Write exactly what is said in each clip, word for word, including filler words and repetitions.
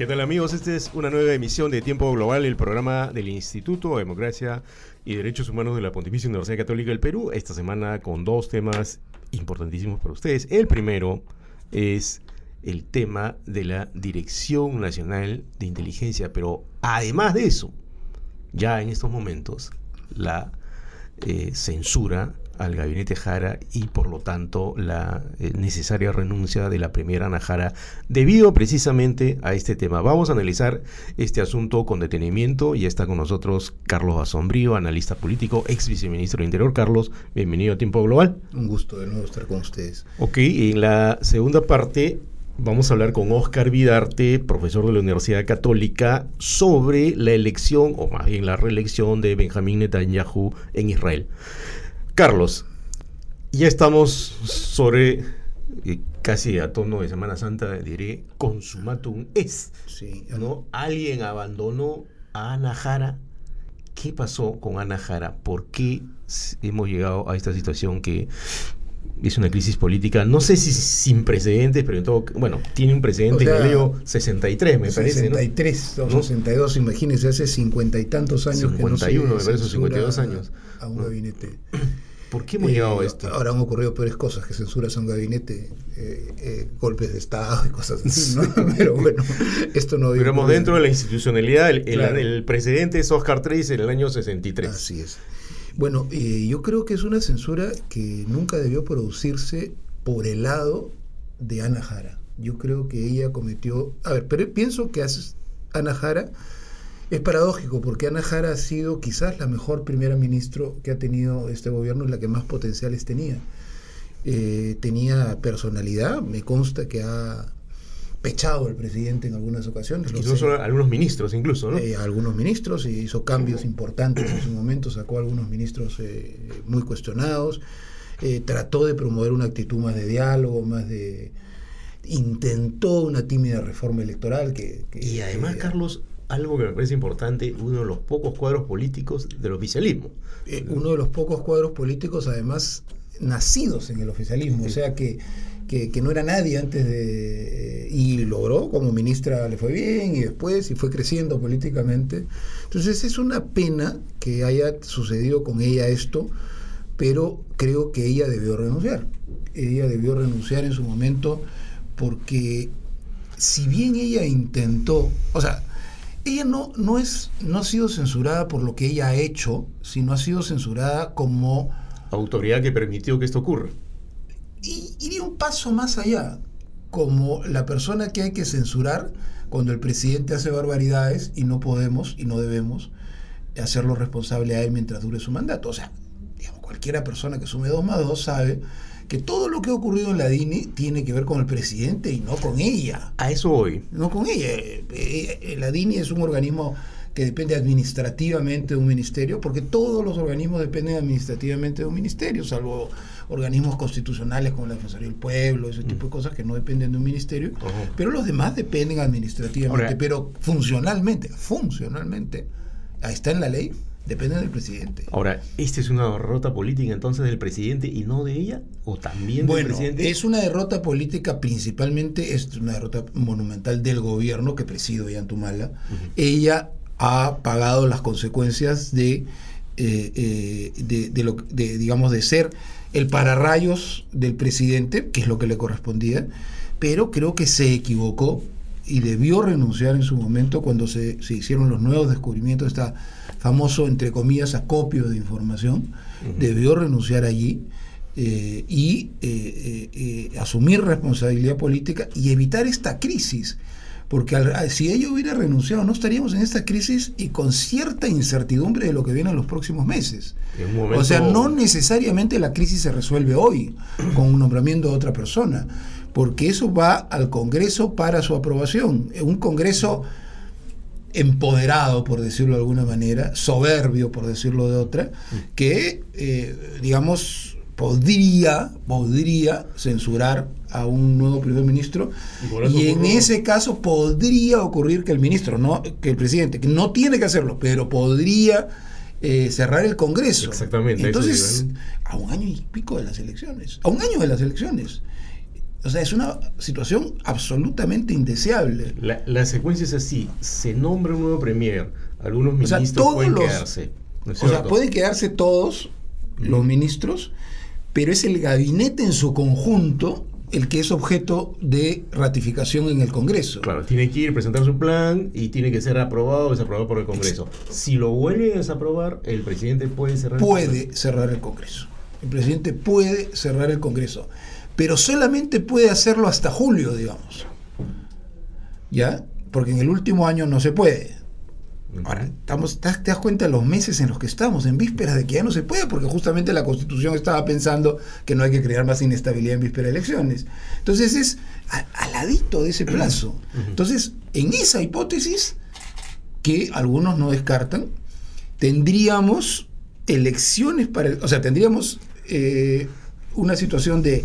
¿Qué tal, amigos? Esta es una nueva emisión de Tiempo Global, el programa del Instituto de Democracia y Derechos Humanos de la Pontificia Universidad Católica del Perú. Esta semana con dos temas importantísimos para ustedes. El primero es el tema de la Dirección Nacional de Inteligencia, pero además de eso, ya en estos momentos, la eh, censura al gabinete Jara y por lo tanto la eh, necesaria renuncia de la primera Ana Jara debido precisamente a este tema. Vamos a analizar este asunto con detenimiento. Ya está con nosotros Carlos Basombrío, analista político, ex viceministro de Interior. Carlos, bienvenido a Tiempo Global. Un gusto de nuevo estar con ustedes. Ok, en la segunda parte vamos a hablar con Óscar Vidarte, profesor de la Universidad Católica, sobre la elección, o más bien la reelección de Benjamín Netanyahu en Israel. Carlos, ya estamos sobre, eh, casi a tono de Semana Santa, diré, consumatum est, sí, ¿no? Alguien abandonó a Ana Jara. ¿Qué pasó con Ana Jara? ¿Por qué hemos llegado a esta situación que es una crisis política? No sé si sin precedentes, pero en todo, bueno, tiene un precedente, o sea, en el año sesenta y tres, me parece, sesenta y tres, ¿no? o sesenta y dos, imagínense, hace cincuenta y tantos años cincuenta y uno, que no me parece, cincuenta y dos años. A un gabinete. ¿Por qué hemos eh, llegado a esto? Ahora han ocurrido peores cosas, que censuras a un gabinete, eh, eh, golpes de Estado y cosas así, ¿no? Pero bueno, esto no... Pero hemos dentro de la institucionalidad, el, claro. el, el precedente es Óscar Tres en el año sesenta y tres. Así es. Bueno, eh, yo creo que es una censura que nunca debió producirse por el lado de Ana Jara. Yo creo que ella cometió... A ver, pero pienso que Ana Jara... Es paradójico porque Ana Jara ha sido quizás la mejor primera ministra que ha tenido este gobierno y la que más potenciales tenía. Eh, tenía personalidad, me consta que ha pechado al presidente en algunas ocasiones. Y no solo algunos ministros incluso, ¿no? Eh, algunos ministros, y hizo cambios importantes en su momento, sacó a algunos ministros eh, muy cuestionados, eh, trató de promover una actitud más de diálogo, más de... intentó una tímida reforma electoral que... que y además, eh, Carlos... algo que me parece importante, uno de los pocos cuadros políticos del oficialismo. Eh, uno de los pocos cuadros políticos, además, nacidos en el oficialismo, sí. O sea que, que, que no era nadie antes de... Eh, y logró, como ministra le fue bien, y después, y fue creciendo políticamente. Entonces es una pena que haya sucedido con ella esto, pero creo que ella debió renunciar. Ella debió renunciar en su momento, porque si bien ella intentó... o sea, ella no, no, es, no ha sido censurada por lo que ella ha hecho, sino ha sido censurada como... autoridad que permitió que esto ocurra. Y iría un paso más allá, como la persona que hay que censurar cuando el presidente hace barbaridades y no podemos y no debemos hacerlo responsable a él mientras dure su mandato. O sea, digamos, cualquiera persona que sume dos más dos sabe que todo lo que ha ocurrido en la D I N I tiene que ver con el presidente y no con ella. A eso voy. No con ella. La D I N I es un organismo que depende administrativamente de un ministerio, porque todos los organismos dependen administrativamente de un ministerio, salvo organismos constitucionales como la Defensoría del Pueblo, ese tipo de cosas que no dependen de un ministerio, uh-huh. Pero los demás dependen administrativamente, ahora, pero funcionalmente, funcionalmente, ahí está en la ley, depende del presidente. Ahora, ¿esta es una derrota política entonces del presidente y no de ella? ¿O también bueno, del presidente? Es una derrota política, principalmente es una derrota monumental del gobierno que preside Ollanta-Humala. Uh-huh. Ella ha pagado las consecuencias de, eh, eh, de, de, lo, de, digamos, de ser el pararrayos del presidente, que es lo que le correspondía, pero creo que se equivocó y debió renunciar en su momento cuando se, se hicieron los nuevos descubrimientos, este famoso, entre comillas, acopio de información. Uh-huh. Debió renunciar allí eh, y eh, eh, eh, asumir responsabilidad política y evitar esta crisis, porque al, si ella hubiera renunciado no estaríamos en esta crisis y con cierta incertidumbre de lo que viene en los próximos meses. En un momento... O sea, no necesariamente la crisis se resuelve hoy con un nombramiento de otra persona, porque eso va al Congreso para su aprobación. Un Congreso empoderado, por decirlo de alguna manera, soberbio, por decirlo de otra, que, eh, digamos, podría, podría censurar a un nuevo primer ministro, y, y en ocurre... ese caso podría ocurrir que el ministro, no que el presidente, que no tiene que hacerlo, pero podría eh, cerrar el Congreso. Exactamente. Entonces, a un año y pico de las elecciones, a un año de las elecciones. O sea, es una situación absolutamente indeseable. La, la secuencia es así: se nombra un nuevo premier, algunos ministros o sea, todos pueden los, quedarse. ¿No es o sea, pueden quedarse todos mm. los ministros, pero es el gabinete en su conjunto el que es objeto de ratificación en el Congreso. Claro, tiene que ir, presentar su plan y tiene que ser aprobado o desaprobado por el Congreso. Si lo vuelve a desaprobar, el presidente puede cerrar puede el Congreso. cerrar el Congreso. El presidente puede cerrar el Congreso, pero solamente puede hacerlo hasta julio, digamos. ¿Ya? Porque en el último año no se puede. Ahora, estamos, te das cuenta de los meses en los que estamos, en vísperas de que ya no se puede, porque justamente la Constitución estaba pensando que no hay que crear más inestabilidad en víspera de elecciones. Entonces es al ladito de ese plazo. Entonces, en esa hipótesis, que algunos no descartan, tendríamos elecciones para... El, o sea, tendríamos eh, una situación de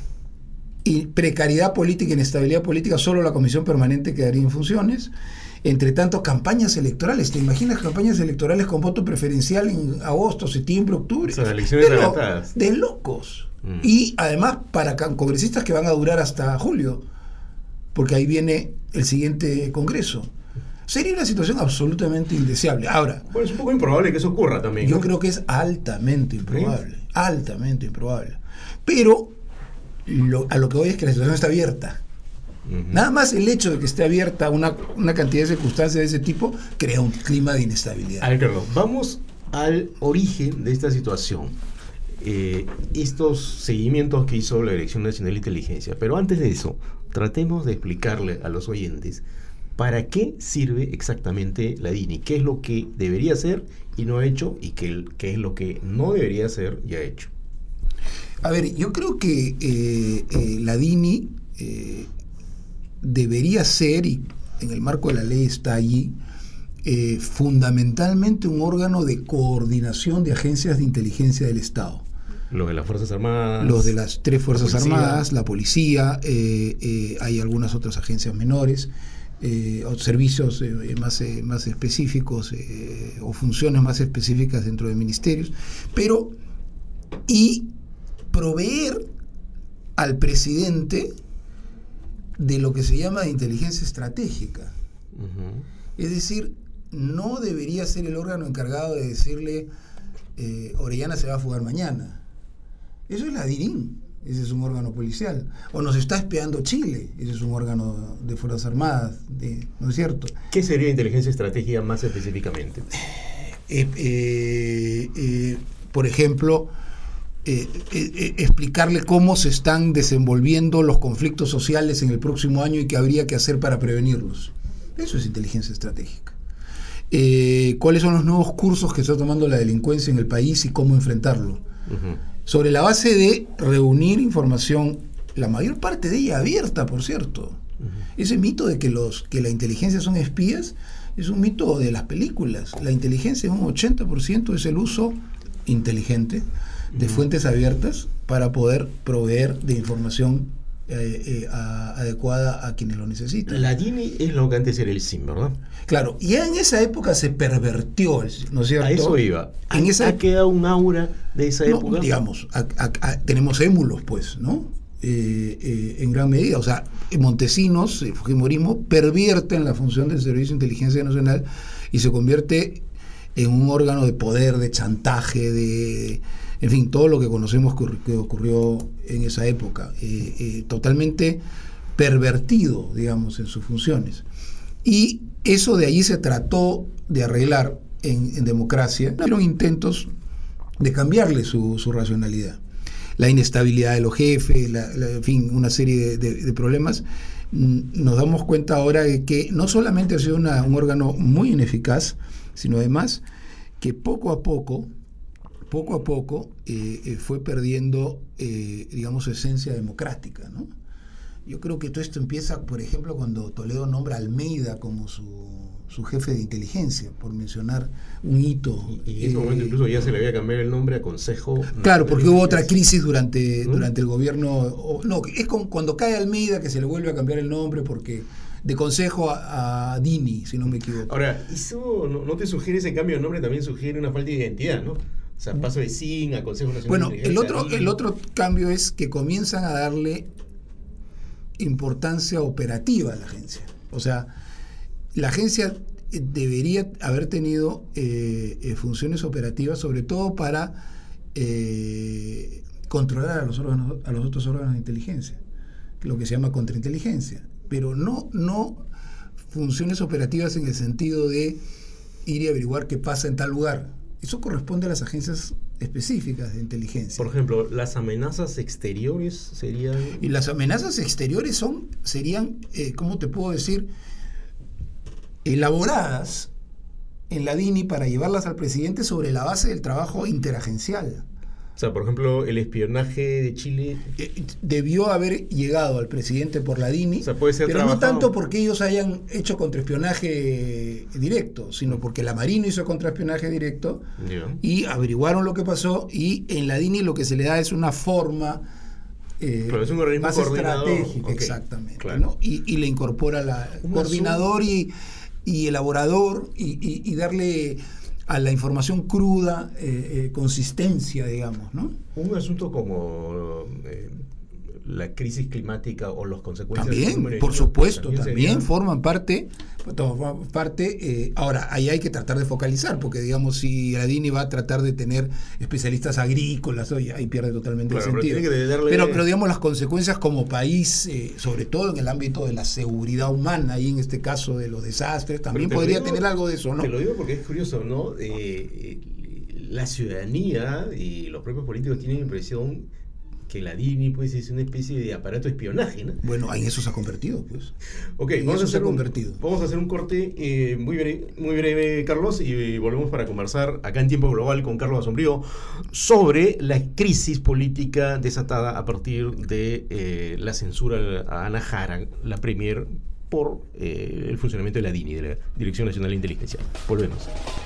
precariedad política, inestabilidad política, solo la Comisión Permanente quedaría en funciones. Entre tanto, campañas electorales. ¿Te imaginas campañas electorales con voto preferencial en agosto, septiembre, octubre? O sea, elecciones de, lo, adelantadas. de locos. Mm. Y además para congresistas que van a durar hasta julio, porque ahí viene el siguiente congreso. Sería una situación absolutamente indeseable. Ahora, bueno, es un poco improbable que eso ocurra también, yo ¿no? creo que es altamente improbable. ¿Sí? Altamente improbable. Pero lo, a lo que voy es que la situación está abierta. Uh-huh. Nada más el hecho de que esté abierta una, una cantidad de circunstancias de ese tipo crea un clima de inestabilidad. A ver, Carlos, vamos al origen de esta situación. Eh, estos seguimientos que hizo la Dirección Nacional de Inteligencia. Pero antes de eso, tratemos de explicarle a los oyentes para qué sirve exactamente la DINI, qué es lo que debería hacer y no ha hecho, y qué, qué es lo que no debería hacer y ha hecho. A ver, yo creo que eh, eh, la DINI eh, debería ser, y en el marco de la ley está allí, eh, fundamentalmente un órgano de coordinación de agencias de inteligencia del Estado. Los de las Fuerzas Armadas. Los de las tres Fuerzas la Armadas, la policía, eh, eh, hay algunas otras agencias menores, eh, o servicios eh, más, eh, más específicos eh, o funciones más específicas dentro de ministerios, pero y proveer al presidente de lo que se llama inteligencia estratégica. Uh-huh. Es decir, no debería ser el órgano encargado de decirle eh, Orellana se va a fugar mañana. Eso es la DIRIN, ese es un órgano policial. O nos está espiando Chile, ese es un órgano de Fuerzas Armadas, de, ¿no es cierto? ¿Qué sería inteligencia estratégica más específicamente? Eh, eh, eh, por ejemplo, Eh, eh, eh, explicarle cómo se están desenvolviendo los conflictos sociales en el próximo año y qué habría que hacer para prevenirlos. Eso es inteligencia estratégica. Eh, ¿Cuáles son los nuevos cursos que está tomando la delincuencia en el país y cómo enfrentarlo? Uh-huh. Sobre la base de reunir información, la mayor parte de ella abierta, por cierto. Uh-huh. Ese mito de que, los, que la inteligencia son espías es un mito de las películas. La inteligencia en un ochenta por ciento es el uso inteligente de fuentes abiertas para poder proveer de información eh, eh, a, adecuada a quienes lo necesitan. La DINI es lo que antes era el S I M, ¿verdad? Claro, y ya en esa época se pervertió, ¿no es cierto? A eso iba. En ¿Ha, esa ¿Ha quedado un aura de esa no, época? Digamos, a, a, a, tenemos émulos, pues, ¿no? Eh, eh, en gran medida, o sea, Montesinos, el fujimorismo, pervierten la función del Servicio de Inteligencia Nacional y se convierte en un órgano de poder, de chantaje, de... En fin, todo lo que conocemos que ocurrió en esa época, eh, eh, totalmente pervertido, digamos, en sus funciones. Y eso de allí se trató de arreglar en, en democracia. Fueron intentos de cambiarle su, su racionalidad. La inestabilidad de los jefes, la, la, en fin, una serie de, de, de problemas. Nos damos cuenta ahora de que no solamente ha sido una, un órgano muy ineficaz, sino además que poco a poco poco a poco eh, eh, fue perdiendo, eh, digamos, su esencia democrática, ¿no? Yo creo que todo esto empieza, por ejemplo, cuando Toledo nombra a Almeida como su, su jefe de inteligencia, por mencionar un hito. Y, y en ese eh, momento incluso ya se le había cambiado el nombre a Consejo. Claro, porque hubo otra crisis durante, ¿Mm? durante el gobierno. O, no, es con, cuando cae Almeida que se le vuelve a cambiar el nombre porque... de Consejo a, a DINI, si no me equivoco. Ahora, ¿eso no, no te sugiere ese cambio de nombre? También sugiere una falta de identidad, ¿no? O sea, paso de S I N a Consejo Nacional bueno, de Inteligencia. Bueno, el otro, el otro cambio es que comienzan a darle importancia operativa a la agencia. O sea, la agencia debería haber tenido eh, eh, funciones operativas, sobre todo para eh, controlar a los órganos, a los otros órganos de inteligencia, lo que se llama contrainteligencia, pero no, no funciones operativas en el sentido de ir y averiguar qué pasa en tal lugar. Eso corresponde a las agencias específicas de inteligencia. Por ejemplo, las amenazas exteriores serían... Y las amenazas exteriores son, serían, eh, ¿cómo te puedo decir?, elaboradas en la D I N I para llevarlas al presidente sobre la base del trabajo interagencial. O sea, por ejemplo, el espionaje de Chile... Eh, debió haber llegado al presidente por la D I N I, o sea, puede ser pero trabajado... no tanto porque ellos hayan hecho contraespionaje directo, sino porque la Marina hizo contraespionaje directo, yeah. y averiguaron lo que pasó, y en la D I N I lo que se le da es una forma... Eh, Pero es un organismo más estratégica, okay, exactamente, claro. ¿no? y, y le incorpora la un coordinador y, y elaborador y, y, y darle a la información cruda eh, eh, consistencia, digamos, ¿no? Un asunto como eh, la crisis climática o las consecuencias... También, por supuesto, también, también sería... forman parte, forman parte eh, ahora, ahí hay que tratar de focalizar, porque digamos, si la D I N I va a tratar de tener especialistas agrícolas, oye, ahí pierde totalmente claro, el sentido. Pero, que darle... pero, pero digamos, las consecuencias como país, eh, sobre todo en el ámbito de la seguridad humana, y en este caso de los desastres, también podría digo, tener algo de eso, ¿no? Te lo digo porque es curioso, ¿no? Eh, la ciudadanía y los propios políticos tienen la impresión que la D I N I pues, es una especie de aparato de espionaje, ¿no? Bueno, en eso se ha convertido, pues. Ok, en vamos, eso a hacer se ha un, convertido. vamos a hacer un corte eh, muy, breve, muy breve, Carlos, y volvemos para conversar acá en Tiempo Global con Carlos Asombrío sobre la crisis política desatada a partir de eh, la censura a Ana Jara, la premier, por eh, el funcionamiento de la D I N I, de la Dirección Nacional de Inteligencia. Volvemos.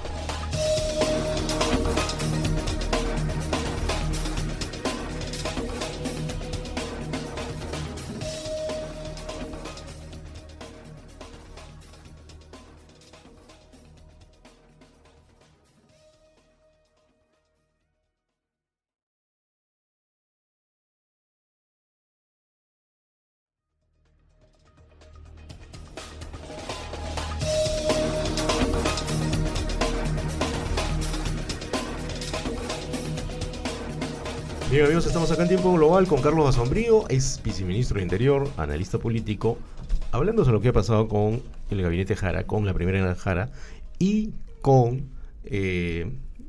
Bien, amigos, estamos acá en Tiempo Global con Carlos Asombrío, ex viceministro del Interior, analista político, hablando sobre lo que ha pasado con el gabinete Jara, con la primera Ana Jara y con eh,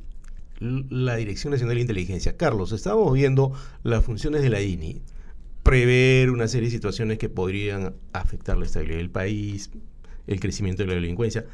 la Dirección Nacional de Inteligencia. Carlos, estábamos viendo las funciones de la D I N I, prever una serie de situaciones que podrían afectar la estabilidad del país, el crecimiento de la delincuencia,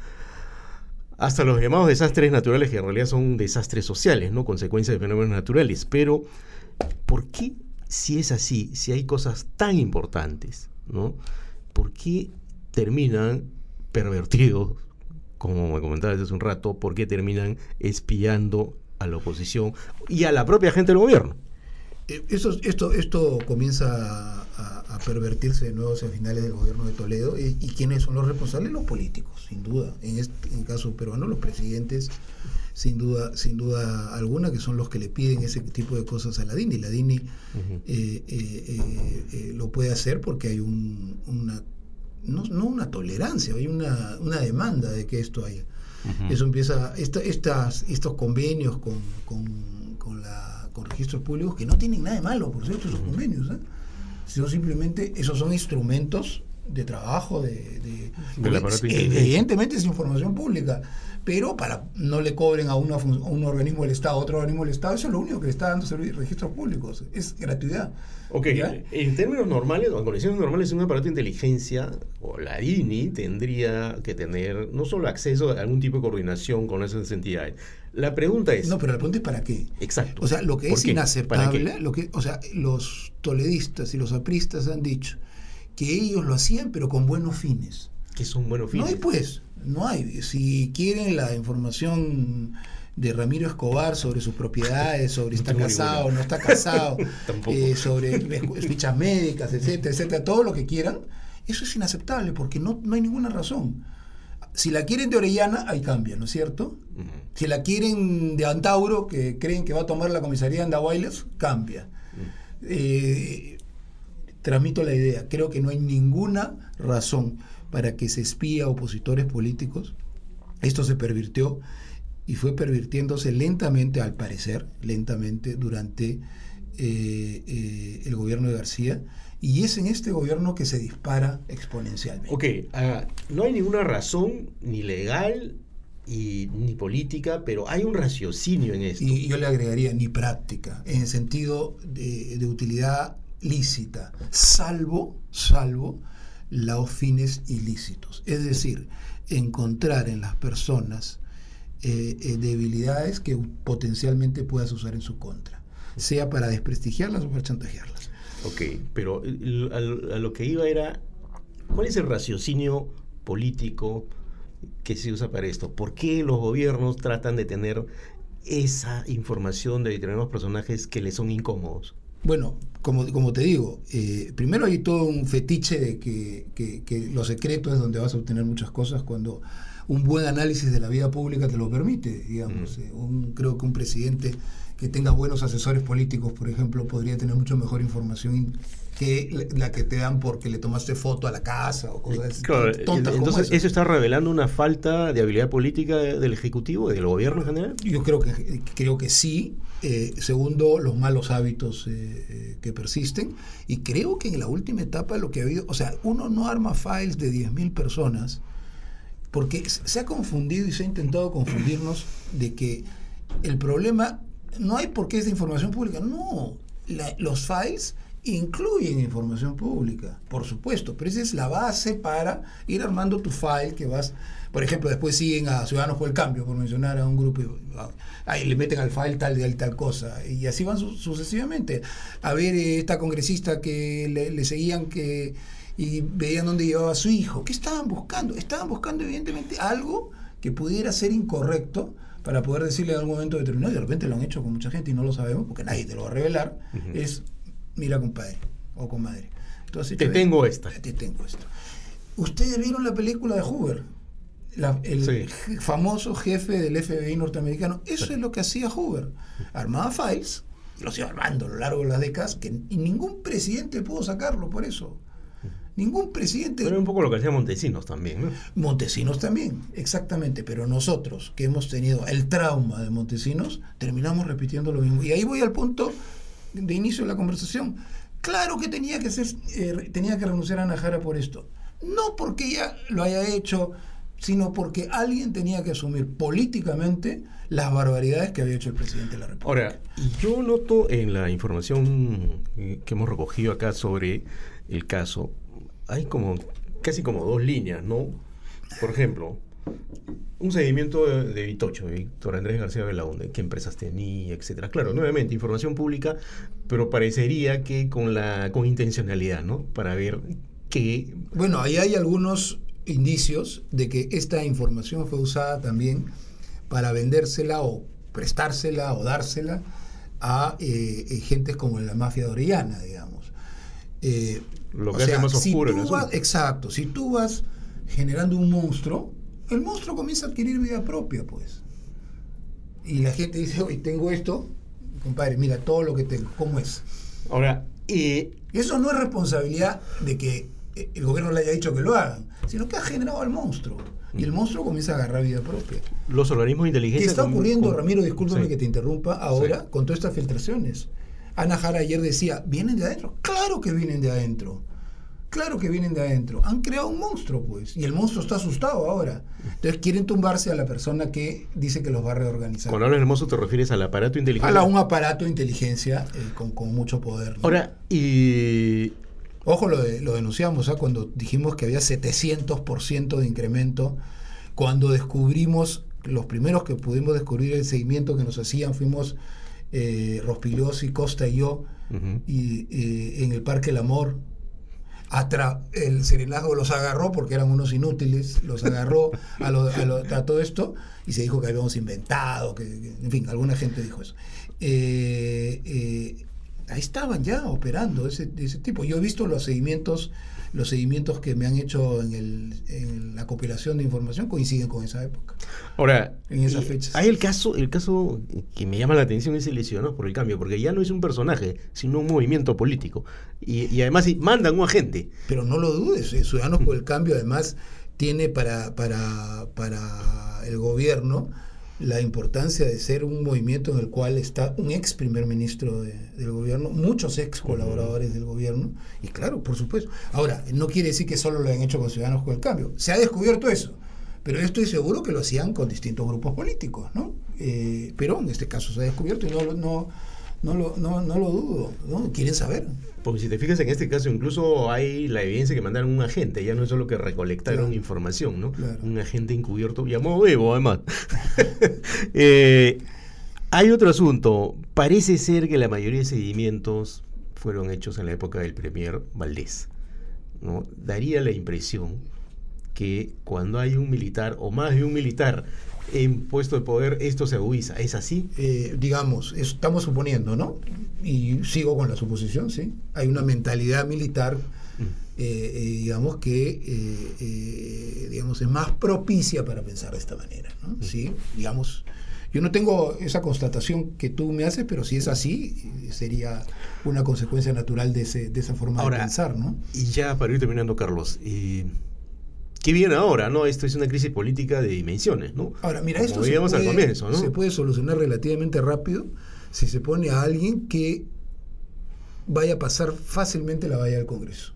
hasta los llamados desastres naturales, que en realidad son desastres sociales, ¿no? Consecuencias de fenómenos naturales. Pero, ¿por qué, si es así, si hay cosas tan importantes, ¿no? ¿Por qué terminan pervertidos, como me comentabas hace un rato, por qué terminan espiando a la oposición y a la propia gente del gobierno? Esto, esto, esto comienza a, a pervertirse de nuevo hacia finales del gobierno de Toledo. ¿Y, y quiénes son los responsables? Los políticos, sin duda. En este en caso peruano, los presidentes, sin duda sin duda alguna, que son los que le piden ese tipo de cosas a la D I N I. La D I N I uh-huh. eh, eh, eh, lo puede hacer porque hay un, una, no, no una tolerancia, hay una, una demanda de que esto haya. Uh-huh. Eso empieza, esta, estas, estos convenios con, con, con la con registros públicos, que no tienen nada de malo, por cierto, esos convenios, ¿eh? Sino simplemente esos son instrumentos de trabajo, de, de, de evidentemente es información pública, pero para no le cobren a, una, a un organismo del Estado, a otro organismo del Estado, eso es lo único que le está dando registros públicos, es gratuidad. Ok, ¿ya? En términos normales, o en condiciones normales, un aparato de inteligencia, o la D I N I, tendría que tener no solo acceso a algún tipo de coordinación con esas entidades. La pregunta es... No, pero la pregunta es ¿para qué? Exacto. O sea, lo que es qué? inaceptable, lo que, o sea, los toledistas y los apristas han dicho que ellos lo hacían, pero con buenos fines. ¿Qué son buenos fines? No hay, pues, no hay. Si quieren la información de Ramiro Escobar sobre sus propiedades, sobre no está casado o no está casado, eh, sobre fichas médicas, etcétera, etcétera, todo lo que quieran, eso es inaceptable porque no, no hay ninguna razón. Si la quieren de Orellana, ahí cambia, ¿no es cierto? Uh-huh. Si la quieren de Antauro, que creen que va a tomar la comisaría de Andahuaylas, cambia. Uh-huh. Eh, transmito la idea. Creo que no hay ninguna razón para que se espíe a opositores políticos. Esto se pervirtió y fue pervirtiéndose lentamente, al parecer, lentamente durante eh, eh, el gobierno de García, y es en este gobierno que se dispara exponencialmente. Ok, uh, no hay ninguna razón ni legal y, ni política, pero hay un raciocinio en esto. Y yo le agregaría ni práctica, en el sentido de, de utilidad lícita, salvo, salvo los fines ilícitos. Es decir, encontrar en las personas eh, eh, debilidades que potencialmente puedas usar en su contra, sea para desprestigiarlas o para chantajearlas. Ok, pero a, a lo que iba era, ¿cuál es el raciocinio político que se usa para esto? ¿Por qué los gobiernos tratan de tener esa información de determinados personajes que les son incómodos? Bueno, como, como te digo, eh, primero hay todo un fetiche de que, que, que lo secreto es donde vas a obtener muchas cosas, cuando un buen análisis de la vida pública te lo permite, digamos. Mm. Eh, un, creo que un presidente que tenga buenos asesores políticos, por ejemplo, podría tener mucho mejor información que la que te dan porque le tomaste foto a la casa o cosas claro, tontas. Entonces, como ¿eso está revelando una falta de habilidad política del Ejecutivo y del gobierno en general? Yo creo que, creo que sí. Eh, segundo, los malos hábitos eh, eh, que persisten. Y creo que en la última etapa lo que ha habido, o sea, uno no arma files de diez mil personas porque se ha confundido y se ha intentado confundirnos de que el problema no hay por qué es de información pública. No, la, los files incluyen información pública, por supuesto, pero esa es la base para ir armando tu file que vas, por ejemplo, después siguen a Ciudadanos por el Cambio, por mencionar a un grupo, ahí le meten al file tal y tal cosa, y así van su, sucesivamente. A ver, esta congresista que le, le seguían que y veían dónde llevaba a su hijo, ¿qué estaban buscando? Estaban buscando evidentemente algo que pudiera ser incorrecto para poder decirle en algún momento determinado, y de repente lo han hecho con mucha gente y no lo sabemos, porque nadie te lo va a revelar. Uh-huh. Es, mira, compadre o comadre, entonces, te tengo esta. Te tengo esto. Ustedes vieron la película de Hoover, la, el sí. famoso jefe del F B I norteamericano. Eso sí. es lo que hacía Hoover. Armaba files, los iba armando a lo largo de las décadas, que, y ningún presidente pudo sacarlo por eso. Ningún presidente... Pero un poco lo que hacía Montesinos también, ¿no? Montesinos también, exactamente. Pero nosotros, que hemos tenido el trauma de Montesinos, terminamos repitiendo lo mismo. Y ahí voy al punto de inicio de la conversación. Claro que tenía que ser, eh, tenía que renunciar a Ana Jara por esto. No porque ella lo haya hecho, sino porque alguien tenía que asumir políticamente las barbaridades que había hecho el presidente de la República. Ahora, yo noto en la información que hemos recogido acá sobre el caso, hay como casi como dos líneas, ¿no? Por ejemplo, un seguimiento de, de Vitocho, de Víctor Andrés García Belaúnde, qué empresas tenía, etcétera. Claro, nuevamente, información pública, pero parecería que con la con intencionalidad, ¿no? Para ver qué... Bueno, ahí hay algunos indicios de que esta información fue usada también para vendérsela o prestársela o dársela a eh, eh, gentes como la mafia de Orellana, digamos. Eh, Lo que hace más oscuro. Si tú vas, exacto, si tú vas generando un monstruo, el monstruo comienza a adquirir vida propia, pues. Y la gente dice, oye, tengo esto, compadre, mira todo lo que tengo, ¿cómo es? Ahora, eh, eso no es responsabilidad de que el gobierno le haya dicho que lo hagan, sino que ha generado al monstruo. Y el monstruo comienza a agarrar vida propia. Los organismos de inteligencia... ¿Qué está ocurriendo, con, con, Ramiro? Discúlpame sí. que te interrumpa ahora sí. con todas estas filtraciones. Ana Jara ayer decía, ¿vienen de adentro? Claro que vienen de adentro. Claro que vienen de adentro. Han creado un monstruo, pues. Y el monstruo está asustado ahora. Entonces quieren tumbarse a la persona que dice que los va a reorganizar. Cuando hablas del monstruo, ¿te refieres al aparato de inteligencia? A un aparato de inteligencia eh, con, con mucho poder, ¿no? Ahora, y... Ojo, lo, de, lo denunciamos, ¿eh? Cuando dijimos que había setecientos por ciento de incremento. Cuando descubrimos, los primeros que pudimos descubrir el seguimiento que nos hacían, fuimos... Eh, Rospigliosi, Costa y yo, uh-huh. y eh, en el Parque El Amor, atra- el serenazgo los agarró porque eran unos inútiles, los agarró a, lo, a, lo, a todo esto y se dijo que habíamos inventado, que, que en fin, alguna gente dijo eso. Eh, eh, ahí estaban ya operando ese, de ese tipo. Yo he visto los seguimientos, los seguimientos que me han hecho en, el, en la compilación de información, coinciden con esa época. Ahora, en esas fechas. Hay el caso, el caso que me llama la atención es el de Ciudadanos por el Cambio, porque ya no es un personaje, sino un movimiento político. Y, y además mandan un agente. Pero no lo dudes, eh, Ciudadanos por el Cambio además tiene para, para, para el gobierno la importancia de ser un movimiento en el cual está un ex primer ministro de, del gobierno, muchos ex colaboradores del gobierno, y claro, por supuesto. Ahora, no quiere decir que solo lo hayan hecho con Ciudadanos con el Cambio. Se ha descubierto eso, pero yo estoy seguro que lo hacían con distintos grupos políticos, ¿no? Eh, pero en este caso se ha descubierto y no, no, no, lo, no, no lo dudo, ¿no? Quieren saber. Porque si te fijas, en este caso incluso hay la evidencia que mandaron un agente, ya no es solo que recolectaron claro. información, ¿no? Claro. Un agente encubierto, llamó Evo además. eh, hay otro asunto, parece ser que la mayoría de seguimientos fueron hechos en la época del premier Valdés, ¿no? Daría la impresión que cuando hay un militar o más de un militar en puesto de poder, esto se agudiza. ¿Es así? Eh, digamos, estamos suponiendo, ¿no? Y sigo con la suposición, ¿sí? Hay una mentalidad militar, mm. eh, eh, digamos, que eh, eh, digamos, es más propicia para pensar de esta manera, ¿no? Mm. Sí, digamos, yo no tengo esa constatación que tú me haces, pero si es así, sería una consecuencia natural de, ese, de esa forma ahora, de pensar, ¿no? Y ya para ir terminando, Carlos, eh, ¿qué viene ahora? ¿No? Esto es una crisis política de dimensiones, ¿no? Ahora, mira, esto Como se puede, al comienzo, ¿no? se puede solucionar relativamente rápido si se pone a alguien que vaya a pasar fácilmente la valla del Congreso.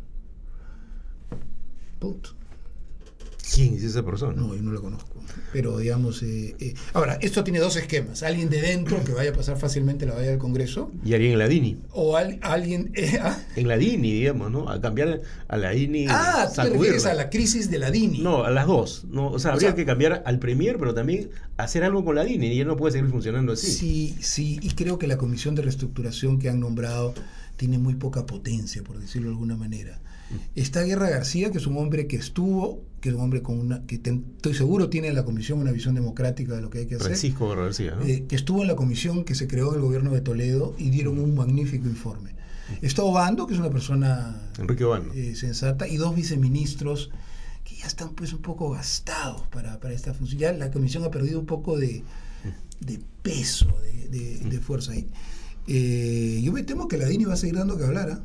Punto. ¿Quién es esa persona? No, yo no la conozco. Pero digamos, eh, eh. ahora, esto tiene dos esquemas. Alguien de dentro que vaya a pasar fácilmente la valla del Congreso. Y alguien en la D I N I. O al, alguien... Eh, ¿ah? En la D I N I, digamos, ¿no? A cambiar a la D I N I. Ah, tú te refieres a la crisis de la D I N I. No, a las dos. No, o sea, o habría sea, que cambiar al Premier, pero también hacer algo con la D I N I. Y ya no puede seguir funcionando así. Sí, sí. Y creo que la comisión de reestructuración que han nombrado tiene muy poca potencia, por decirlo de alguna manera. Está Guerra García, que es un hombre que estuvo, que es un hombre con una, que te, estoy seguro tiene en la comisión una visión democrática de lo que hay que hacer. Francisco Guerra García, ¿no? Eh, que estuvo en la comisión que se creó en el gobierno de Toledo y dieron un magnífico informe. Está Obando, que es una persona Enrique Obando. Eh, sensata, y dos viceministros que ya están pues un poco gastados para, para esta función. Ya la comisión ha perdido un poco de, de peso, de, de, de fuerza ahí. Eh, yo me temo que la D I N I va a seguir dando que hablar, ¿eh?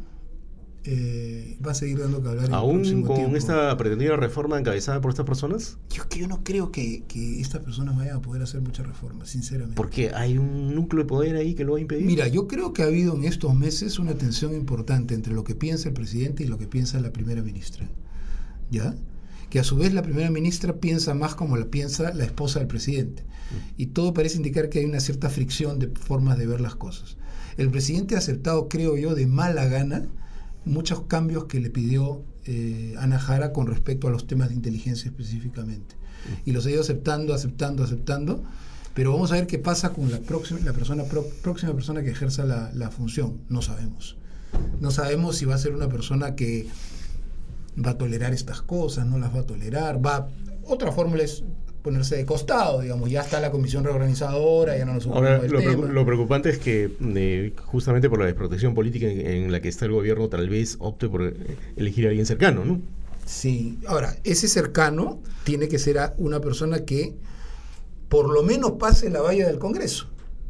Eh, va a seguir dando que hablar en ¿Aún el próximo con tiempo. Esta pretendida reforma encabezada por estas personas? Yo, que yo no creo que, que estas personas vayan a poder hacer muchas reformas, sinceramente. Porque hay un núcleo de poder ahí que lo va a impedir. Mira, yo creo que ha habido en estos meses una tensión importante entre lo que piensa el presidente y lo que piensa la primera ministra, ¿ya? Que a su vez la primera ministra piensa más como la piensa la esposa del presidente. Y todo parece indicar que hay una cierta fricción de formas de ver las cosas. El presidente ha aceptado, creo yo, de mala gana muchos cambios que le pidió eh, Ana Jara con respecto a los temas de inteligencia específicamente. Y los ha ido aceptando, aceptando, aceptando, pero vamos a ver qué pasa con la próxima, la persona pro, próxima persona que ejerza la, la función. No sabemos. No sabemos si va a ser una persona que va a tolerar estas cosas, no las va a tolerar, va... Otra fórmula es ponerse de costado, digamos, ya está la comisión reorganizadora, ya no nos ocupamos Ahora, del lo, tema. Preocup, lo preocupante es que eh, justamente por la desprotección política en, en la que está el gobierno, tal vez opte por elegir a alguien cercano, ¿no? Sí, ahora, ese cercano tiene que ser a una persona que por lo menos pase la valla del Congreso.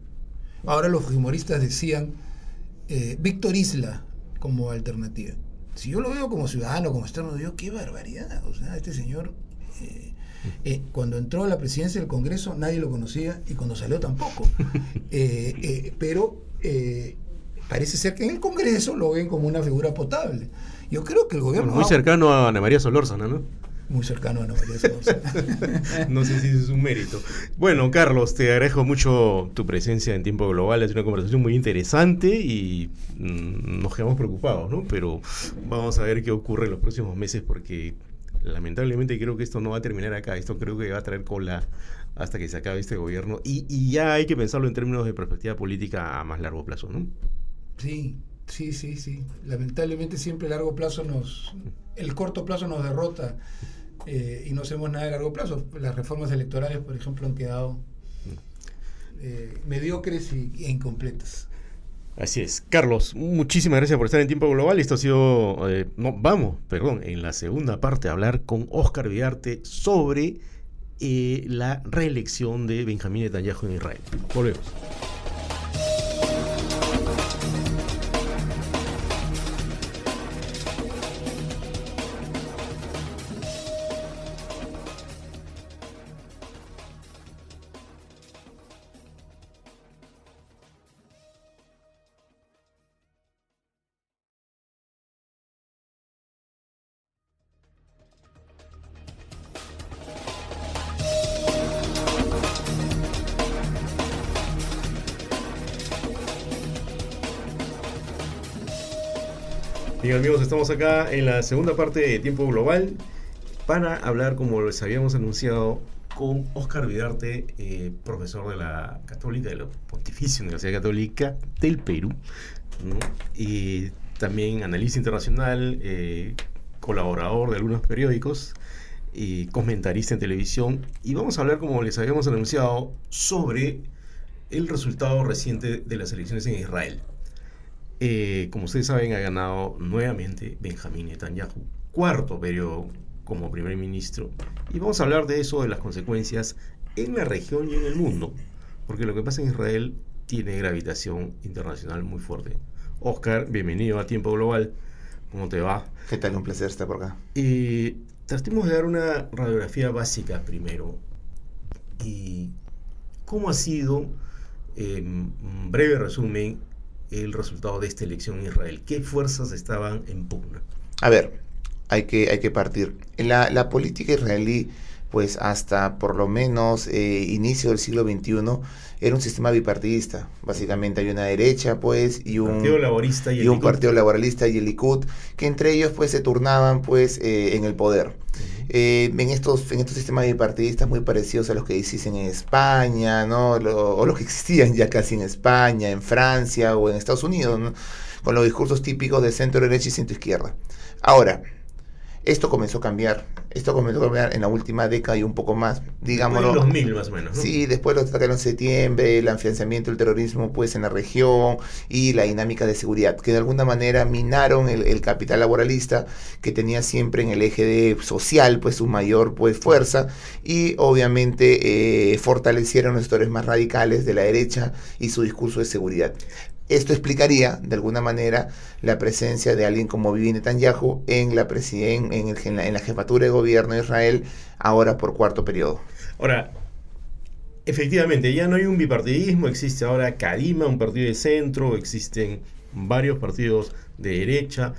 Ahora los fujimoristas decían eh, Víctor Isla como alternativa. Si yo lo veo como ciudadano, como externo, digo, qué barbaridad, o sea, este señor... Eh, Eh, cuando entró a la presidencia del Congreso nadie lo conocía y cuando salió tampoco. eh, eh, pero eh, parece ser que en el Congreso lo ven como una figura potable. Yo creo que el gobierno... Bueno, muy cercano a Ana María Solórzano, ¿no? Muy cercano a Ana María Solórzano. No sé si es un mérito. Bueno, Carlos, te agradezco mucho tu presencia en Tiempo Global. Es una conversación muy interesante y mmm, nos quedamos preocupados, ¿no? Pero vamos a ver qué ocurre en los próximos meses porque... lamentablemente creo que esto no va a terminar acá, esto creo que va a traer cola hasta que se acabe este gobierno y, y ya hay que pensarlo en términos de perspectiva política a más largo plazo, ¿no? Sí, sí, sí, sí. Lamentablemente siempre a largo plazo nos, el corto plazo nos derrota eh, y no hacemos nada de largo plazo. Las reformas electorales, por ejemplo, han quedado eh, mediocres y, e incompletas. Así es. Carlos, muchísimas gracias por estar en Tiempo Global. Esto ha sido, eh, no, vamos, perdón, en la segunda parte a hablar con Óscar Vidarte sobre eh, la reelección de Benjamín Netanyahu en Israel. Volvemos. Bien amigos, estamos acá en la segunda parte de Tiempo Global para hablar, como les habíamos anunciado, con Óscar Vidarte, eh, profesor de la Católica, de la Pontificia Universidad Católica del Perú, ¿no? Y también analista internacional, eh, colaborador de algunos periódicos y comentarista en televisión. Y vamos a hablar, como les habíamos anunciado, sobre el resultado reciente de las elecciones en Israel. Eh, como ustedes saben, ha ganado nuevamente Benjamín Netanyahu, cuarto periodo como primer ministro. Y vamos a hablar de eso, de las consecuencias en la región y en el mundo, porque lo que pasa en Israel tiene gravitación internacional muy fuerte. Óscar, bienvenido a Tiempo Global. ¿Cómo te va? ¿Qué tal? Un placer estar por acá. Eh, tratemos de dar una radiografía básica primero. ¿Y cómo ha sido, eh, un breve resumen, el resultado de esta elección en Israel? ¿Qué fuerzas estaban en pugna? A ver, hay que, hay que partir. La, la política israelí, pues hasta por lo menos eh, inicio del siglo veintiuno, era un sistema bipartidista. Básicamente hay una derecha, pues, y un Partido Laborista y, y un partido laboralista y el Likud, que entre ellos, pues, se turnaban, pues, eh, en el poder. Uh-huh. Eh, en estos en estos sistemas bipartidistas muy parecidos a los que existen en España, ¿no? Lo, o los que existían ya casi en España, en Francia o en Estados Unidos, ¿no? Con los discursos típicos de centro derecha y centro izquierda. Ahora, esto comenzó a cambiar, esto comenzó a cambiar en la última década y un poco más, digámoslo. En dos mil más o menos, ¿no? Sí, después de los ataques en septiembre, el afianzamiento del terrorismo, pues, en la región y la dinámica de seguridad, que de alguna manera minaron el, el capital laboralista, que tenía siempre en el eje de social, pues, su mayor, pues, fuerza, y obviamente eh, fortalecieron los sectores más radicales de la derecha y su discurso de seguridad. Esto explicaría, de alguna manera, la presencia de alguien como Bibi Netanyahu en la, presiden- en, el, en, la, en la jefatura de gobierno de Israel, ahora por cuarto periodo. Ahora, efectivamente, ya no hay un bipartidismo, existe ahora Kadima, un partido de centro, existen varios partidos de derecha,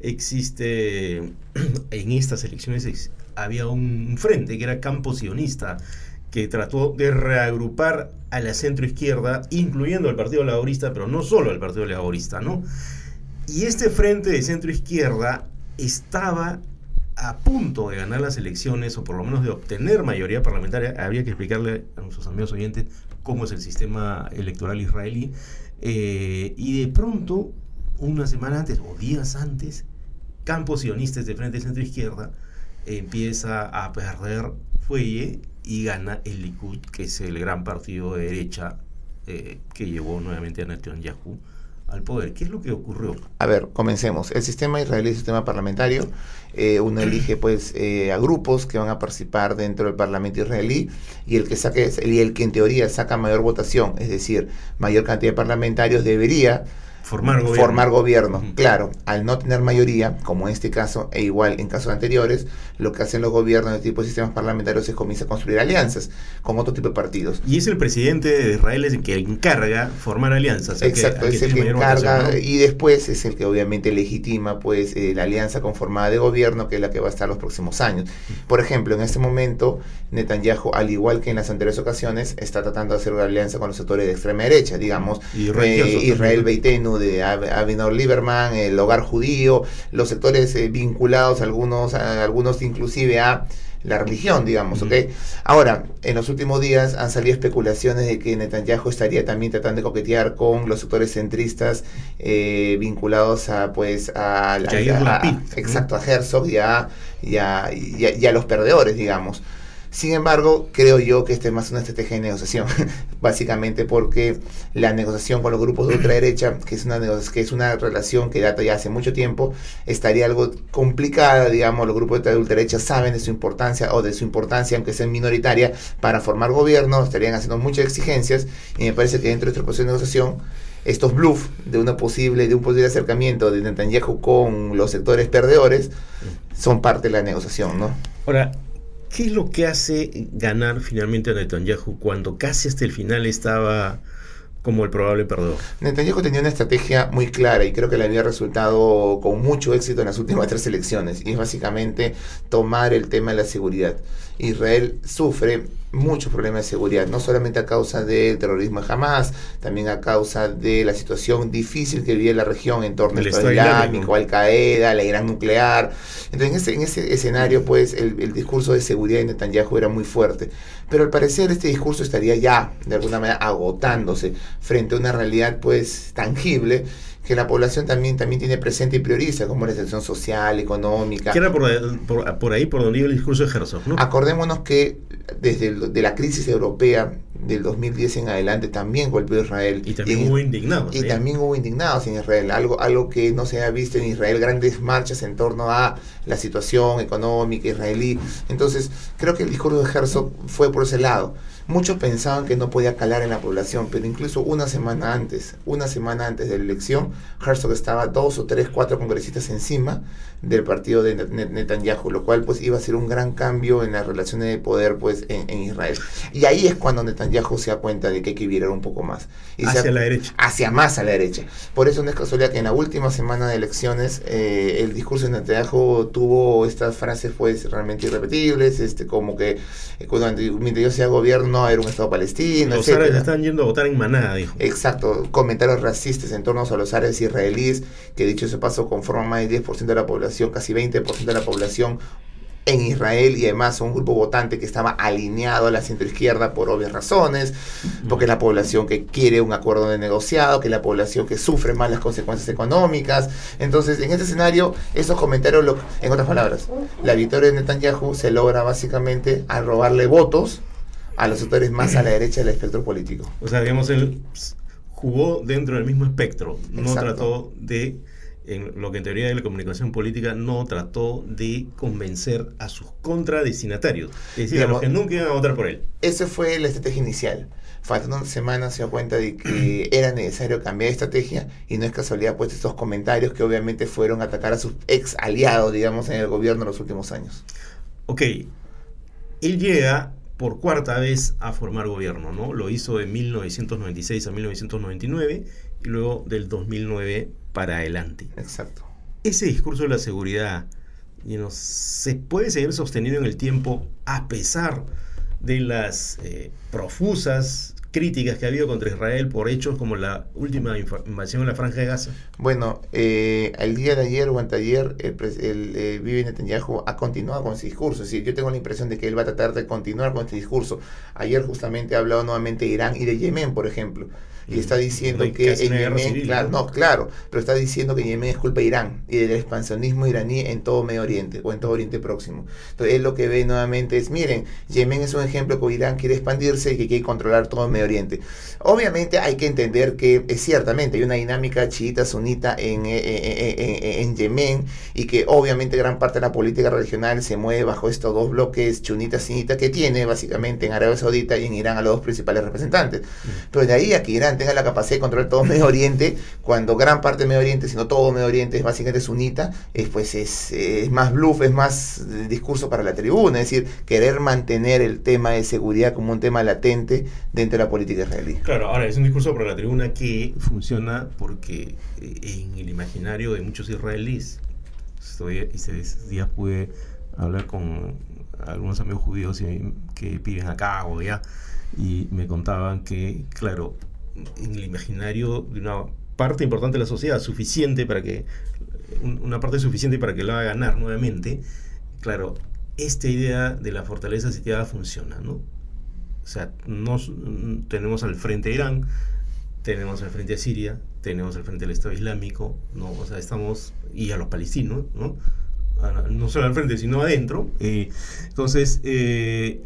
existe, en estas elecciones había un frente que era Campo Sionista, que trató de reagrupar a la centroizquierda, incluyendo al Partido Laborista, pero no solo al Partido Laborista, ¿no? Y este frente de centroizquierda estaba a punto de ganar las elecciones, o por lo menos de obtener mayoría parlamentaria. Habría que explicarle a nuestros amigos oyentes cómo es el sistema electoral israelí. Eh, y de pronto, una semana antes, o días antes, Campo Sionista, de frente de centroizquierda, eh, empieza a perder fuelle y gana el Likud, que es el gran partido de derecha eh, que llevó nuevamente a Netanyahu al poder. ¿Qué es lo que ocurrió? A ver, comencemos. El sistema israelí es un sistema parlamentario. Eh, uno elige, pues, eh, a grupos que van a participar dentro del parlamento israelí, y el que saque, y el que en teoría saca mayor votación, es decir, mayor cantidad de parlamentarios, debería Formar gobierno. Formar gobierno. Uh-huh. Claro, al no tener mayoría, como en este caso, e igual en casos anteriores, lo que hacen los gobiernos de tipo de sistemas parlamentarios es comienza a construir alianzas con otro tipo de partidos. Y es el presidente de Israel el que encarga formar alianzas. Exacto, que, es el que encarga, votación, ¿no? Y después es el que obviamente legitima, pues, eh, la alianza conformada de gobierno, que es la que va a estar los próximos años. Por ejemplo, en este momento, Netanyahu, al igual que en las anteriores ocasiones, está tratando de hacer una alianza con los sectores de extrema derecha, digamos, y eh, Israel Beitenu, de Avigdor Lieberman, el Hogar Judío, los sectores eh, vinculados, algunos, a, algunos inclusive a la religión, digamos, ¿ok? Uh-huh. Ahora, en los últimos días han salido especulaciones de que Netanyahu estaría también tratando de coquetear con los sectores centristas eh, vinculados a, pues, a, a, a, a exacto, a Herzog y a, y, a, y, a, y a los perdedores, digamos. Sin embargo, creo yo que esta es más una estrategia de negociación, básicamente porque la negociación con los grupos de ultraderecha, que es una que es una relación que data ya hace mucho tiempo, estaría algo complicada, digamos, los grupos de ultraderecha saben de su importancia o de su importancia, aunque sea minoritaria, para formar gobierno, estarían haciendo muchas exigencias, y me parece que dentro de este proceso de negociación, estos bluffs de una posible, de un posible acercamiento de Netanyahu con los sectores perdedores son parte de la negociación, ¿no? Ahora, ¿qué es lo que hace ganar finalmente a Netanyahu cuando casi hasta el final estaba como el probable perdedor? Netanyahu tenía una estrategia muy clara y creo que le había resultado con mucho éxito en las últimas tres elecciones, y es básicamente tomar el tema de la seguridad. Israel sufre muchos problemas de seguridad, no solamente a causa del terrorismo de Hamas, también a causa de la situación difícil que vive la región en torno al Estado Islámico, Al Qaeda, la Irán nuclear. Entonces, en ese, en ese escenario, pues, el, el discurso de seguridad de Netanyahu era muy fuerte. Pero al parecer este discurso estaría ya, de alguna manera, agotándose frente a una realidad, pues, tangible, que la población también, también tiene presente y prioriza, como la situación social, económica. Que era por, por, por ahí por donde iba el discurso de Herzog, ¿no? Acordémonos que desde el, de la crisis europea del dos mil diez en adelante también golpeó Israel. Y también y, hubo indignados. Y ¿eh? también hubo indignados en Israel, algo, algo que no se ha visto en Israel, grandes marchas en torno a la situación económica israelí. Entonces, creo que el discurso de Herzog fue por ese lado. Muchos pensaban que no podía calar en la población, pero incluso una semana antes, una semana antes de la elección, Herzog estaba dos o tres, cuatro congresistas encima del partido de Netanyahu, lo cual pues iba a ser un gran cambio en las relaciones de poder pues en, en Israel. Y ahí es cuando Netanyahu se da cuenta de que hay que virar un poco más. Y hacia se, la derecha. Hacia más a la derecha. Por eso no es casualidad que en la última semana de elecciones eh, el discurso de Netanyahu tuvo estas frases pues realmente irrepetibles, este como que eh, cuando, mientras yo sea gobierno no va a haber un Estado palestino, los árabes están yendo a votar en manada, dijo. Exacto, comentarios racistas en torno a los árabes israelíes, que dicho ese paso conforman más del diez por ciento de la población, casi veinte por ciento de la población en Israel, y además un grupo votante que estaba alineado a la centroizquierda por obvias razones, porque es la población que quiere un acuerdo de negociado, que es la población que sufre más las consecuencias económicas. Entonces, en este escenario, esos comentarios, lo, en otras palabras, la victoria de Netanyahu se logra básicamente al robarle votos a los sectores más a la derecha del espectro político. O sea, digamos, él jugó dentro del mismo espectro, no Exacto. trató de, en lo que en teoría de la comunicación política, no trató de convencer a sus contradestinatarios, es decir, digamos, a los que nunca iban a votar por él. Esa fue la estrategia inicial. Faltando una semana se dio cuenta de que era necesario cambiar de estrategia, y no es casualidad pues estos comentarios que obviamente fueron a atacar a sus ex aliados, digamos, en el gobierno en los últimos años. Ok, él llega por cuarta vez a formar gobierno, ¿no? Lo hizo de mil novecientos noventa y seis a mil novecientos noventa y nueve y luego del dos mil nueve para adelante. Exacto. Ese discurso de la seguridad, you know, se puede seguir sostenido en el tiempo a pesar de las eh, profusas críticas que ha habido contra Israel por hechos como la última invasión en la Franja de Gaza. Bueno, eh, el día de ayer o anteayer, el, el eh, Bibi Netanyahu ha continuado con ese discurso. Es decir, yo tengo la impresión de que él va a tratar de continuar con este discurso. Ayer justamente ha hablado nuevamente de Irán y de Yemen, por ejemplo. Y está diciendo no que en Yemen, civil, claro, ¿no? no, claro, pero está diciendo que Yemen es culpa de Irán y del expansionismo iraní en todo Medio Oriente o en todo Oriente Próximo. Entonces él lo que ve nuevamente es, miren, Yemen es un ejemplo que Irán quiere expandirse y que quiere controlar todo el Medio Oriente. Obviamente hay que entender que eh, ciertamente hay una dinámica chiita sunita en, eh, eh, eh, en Yemen, y que obviamente gran parte de la política regional se mueve bajo estos dos bloques chunita sunita que tiene básicamente en Arabia Saudita y en Irán a los dos principales representantes. Mm. Pero de ahí a que Irán tenga la capacidad de controlar todo Medio Oriente, cuando gran parte de Medio Oriente, sino todo Medio Oriente es básicamente sunita, es, pues es, es más bluff, es más discurso para la tribuna, es decir, querer mantener el tema de seguridad como un tema latente dentro de la política israelí. Claro, ahora es un discurso para la tribuna que funciona porque en el imaginario de muchos israelíes, estoy, estos días pude hablar con algunos amigos judíos que viven acá o allá, y me contaban que, claro, en el imaginario de una parte importante de la sociedad, suficiente para que, una parte suficiente para que lo haga ganar nuevamente, claro, esta idea de la fortaleza sitiada funciona, ¿no? O sea, nos, tenemos al frente a Irán, tenemos al frente a Siria, tenemos al frente al Estado Islámico, ¿no? O sea, estamos, y a los palestinos, ¿no? No solo al frente, sino adentro. Eh, entonces, eh,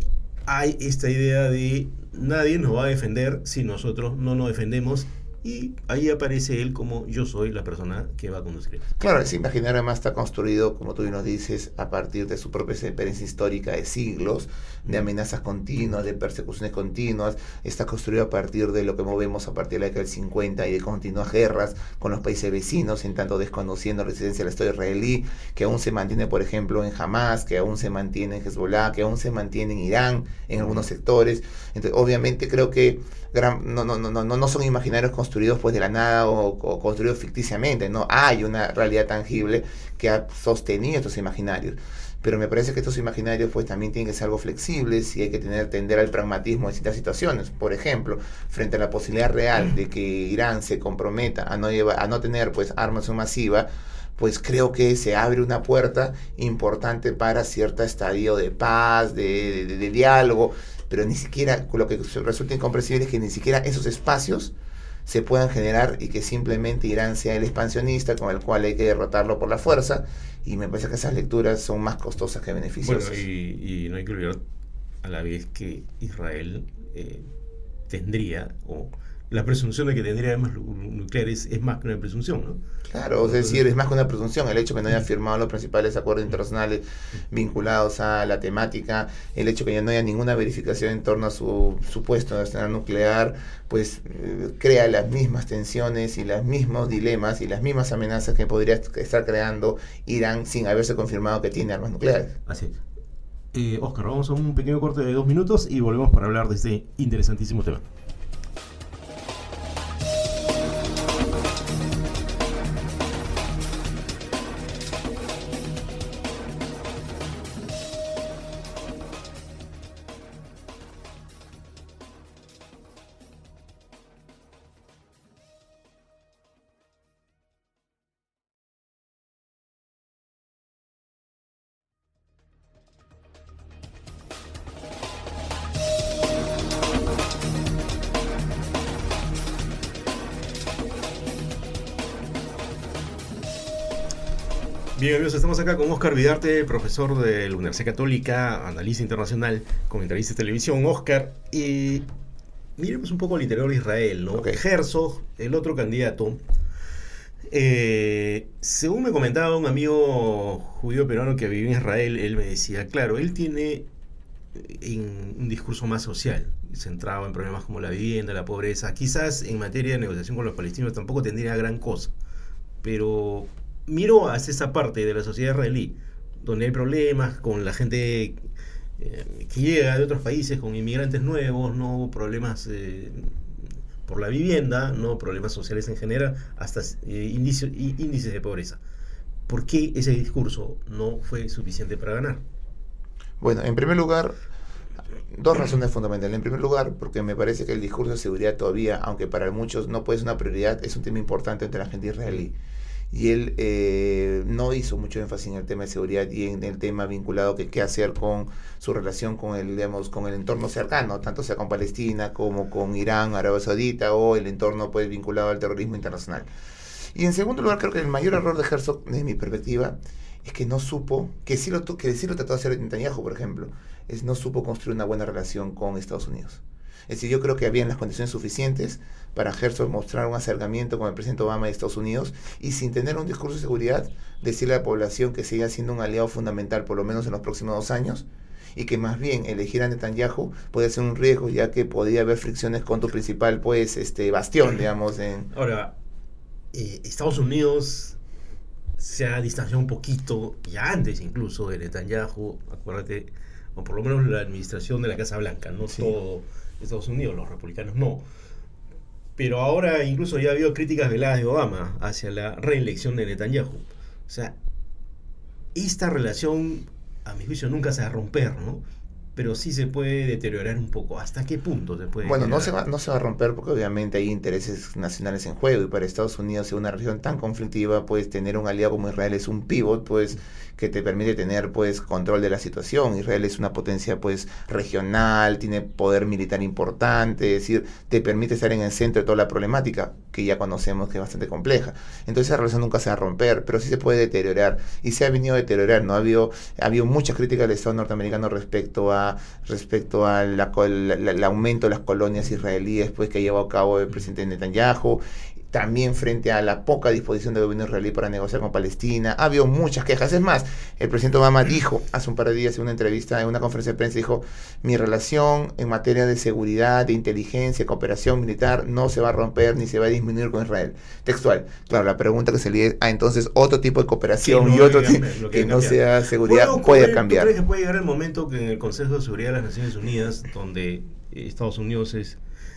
hay esta idea de nadie nos va a defender si nosotros no nos defendemos, y ahí aparece él como yo soy la persona que va a conducir. Claro, ese imaginario además está construido, como tú bien nos dices, a partir de su propia experiencia histórica de siglos, de amenazas continuas, de persecuciones continuas. Está construido a partir de lo que movemos a partir de la década del cincuenta y de continuas guerras con los países vecinos, en tanto desconociendo la resistencia del Estado israelí, que aún se mantiene, por ejemplo, en Hamas, que aún se mantiene en Hezbollah, que aún se mantiene en Irán, en algunos sectores. Entonces, obviamente creo que gran, no, no, no, no, no son imaginarios construidos pues de la nada o, o construidos ficticiamente, no hay una realidad tangible que ha sostenido estos imaginarios. Pero me parece que estos imaginarios pues también tienen que ser algo flexibles y hay que tener tender al pragmatismo en distintas situaciones. Por ejemplo, frente a la posibilidad real de que Irán se comprometa a no llevar, a no tener pues armas masiva, pues creo que se abre una puerta importante para cierto estadio de paz, de, de, de diálogo, pero ni siquiera, lo que resulta incomprensible es que ni siquiera esos espacios se puedan generar y que simplemente Irán sea el expansionista con el cual hay que derrotarlo por la fuerza, y me parece que esas lecturas son más costosas que beneficiosas. Bueno, y, y no hay que olvidar a la vez que Israel eh, tendría, o la presunción de que tendría armas nucleares es más que una presunción, ¿no? Claro, es decir, es más que una presunción. El hecho que no haya firmado los principales acuerdos internacionales vinculados a la temática, el hecho que ya no haya ninguna verificación en torno a su supuesto arsenal nuclear, pues eh, crea las mismas tensiones y los mismos dilemas y las mismas amenazas que podría estar creando Irán sin haberse confirmado que tiene armas nucleares. Así es. Eh, Oscar, vamos a un pequeño corte de dos minutos y volvemos para hablar de este interesantísimo tema. Bien, amigos, estamos acá con Oscar Vidarte, profesor de la Universidad Católica, analista internacional, comentarista de televisión. Oscar, y miremos un poco al interior de Israel, ¿no? Okay. Herzog, el otro candidato, eh, según me comentaba un amigo judío peruano que vive en Israel, él me decía, claro, él tiene en un discurso más social, centrado en problemas como la vivienda, la pobreza. Quizás en materia de negociación con los palestinos tampoco tendría gran cosa, pero miro hacia esa parte de la sociedad israelí donde hay problemas con la gente eh, que llega de otros países, con inmigrantes nuevos, no problemas eh, por la vivienda, no problemas sociales en general, hasta eh, índice, índices de pobreza. ¿Por qué ese discurso no fue suficiente para ganar? Bueno, en primer lugar, dos razones fundamentales. En primer lugar, porque me parece que el discurso de seguridad todavía, aunque para muchos no puede ser una prioridad, es un tema importante entre la gente israelí. Y él eh, no hizo mucho énfasis en el tema de seguridad y en el tema vinculado que qué hacer con su relación con el, digamos, con el entorno cercano, tanto sea con Palestina como con Irán, Arabia Saudita, o el entorno pues vinculado al terrorismo internacional. Y en segundo lugar, creo que el mayor error de Herzog, desde mi perspectiva, es que no supo, que sí lo, que sí lo trató de hacer Netanyahu, por ejemplo, es no supo construir una buena relación con Estados Unidos. Es decir, yo creo que habían las condiciones suficientes para Herzog mostrar un acercamiento con el presidente Obama de Estados Unidos y sin tener un discurso de seguridad, decirle a la población que siga siendo un aliado fundamental por lo menos en los próximos dos años y que más bien elegir a Netanyahu puede ser un riesgo, ya que podría haber fricciones con tu principal pues este bastión, digamos. En... Ahora, eh, Estados Unidos se ha distanciado un poquito, ya antes incluso, de Netanyahu, acuérdate, o por lo menos la administración de la Casa Blanca, no sí. Todo Estados Unidos, los republicanos no. Pero ahora incluso ya ha habido críticas veladas de Obama hacia la reelección de Netanyahu. O sea, esta relación, a mi juicio, nunca se va a romper, ¿no? Pero sí se puede deteriorar un poco. ¿Hasta qué punto se puede Bueno, deteriorar? no se va, no se va a romper porque obviamente hay intereses nacionales en juego y para Estados Unidos, en una región tan conflictiva, pues tener un aliado como Israel es un pivot, pues que te permite tener pues control de la situación. Israel es una potencia pues regional, tiene poder militar importante, es decir, te permite estar en el centro de toda la problemática que ya conocemos que es bastante compleja. Entonces esa relación nunca se va a romper, pero sí se puede deteriorar y se ha venido a deteriorar, ¿no? Ha habido, ha habido mucha crítica del Estado norteamericano respecto a a respecto al el aumento de las colonias israelíes pues, que ha llevado a cabo el presidente Netanyahu. También frente a la poca disposición del gobierno israelí para negociar con Palestina. Ha habido muchas quejas. Es más, el presidente Obama dijo hace un par de días en una entrevista, en una conferencia de prensa, dijo, mi relación en materia de seguridad, de inteligencia, cooperación militar, no se va a romper ni se va a disminuir con Israel. Textual. Claro, la pregunta que se le ah, entonces, otro tipo de cooperación sí, no y otro tipo que, que no sea seguridad ¿Puedo puede ocurrir, cambiar. ¿Tú crees que puede llegar el momento que en el Consejo de Seguridad de las Naciones Unidas, donde Estados Unidos es